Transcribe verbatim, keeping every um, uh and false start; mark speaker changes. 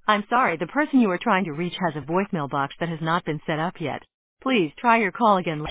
Speaker 1: I'm sorry, the person you are trying to reach has a voicemail box that has not been set up yet. Please try your call again later.